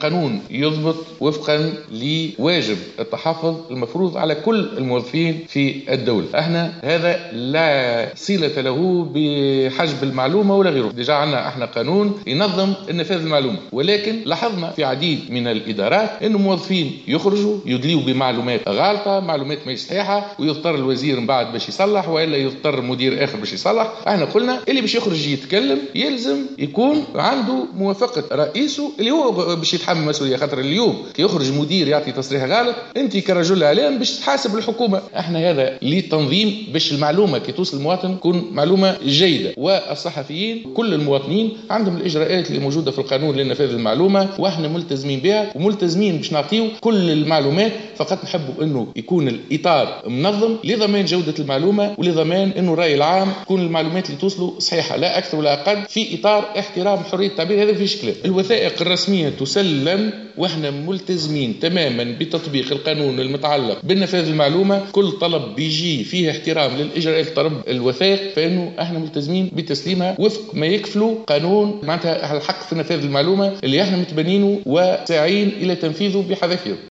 القانون يضبط وفقا لواجب التحفظ المفروض على كل الموظفين في الدولة. احنا هذا لا صلة له بحجب المعلومة ولا غيره. ديجا عندنا احنا قانون ينظم النفاذ المعلومة، ولكن لاحظنا في عديد من الإدارات انه موظفين يخرجوا يدليوا بمعلومات غلطة، معلومات ما صحيحة، ويضطر الوزير من بعد باش يصلح، والا يضطر مدير اخر باش يصلح. احنا قلنا اللي باش يخرج يتكلم يلزم يكون عنده موافقة رئيسه اللي هو باش يتحمل مسؤولية. خاطر اليوم كي يخرج مدير يعطي تصريح غلط، انت كرجل اعلام باش تحاسب الحكومة. احنا هذا لتنظيم باش المعلومة كي توصل المواطن تكون معلومة جيدة، والصحفيين كل المواطنين عندهم الإجراءات اللي موجودة في القانون لنفاذ المعلومة، واحنا ملتزمين بها وملتزمين باش نعطيو كل المعلومات. فقط نحبوا انه يكون الإطار منظم لضمان جودة المعلومة ولضمان انه الرأي العام تكون المعلومات اللي توصلوا صحيحة لا أكثر ولا أقل، في إطار احترام حرية التعبير. هذا في شكله الوثائق الرسمية تسلم، واحنا ملتزمين تماما بتطبيق القانون المتعلق بالنفاذ المعلومة. كل طلب بيجي فيه احترام للإجراءات طلب الوثائق، فإنه احنا ملتزمين بتسليمها وفق ما يكفلوا قانون معناتها الحق في نفاذ المعلومة اللي احنا متبنينه وساعين إلى تنفيذه بحذافيره.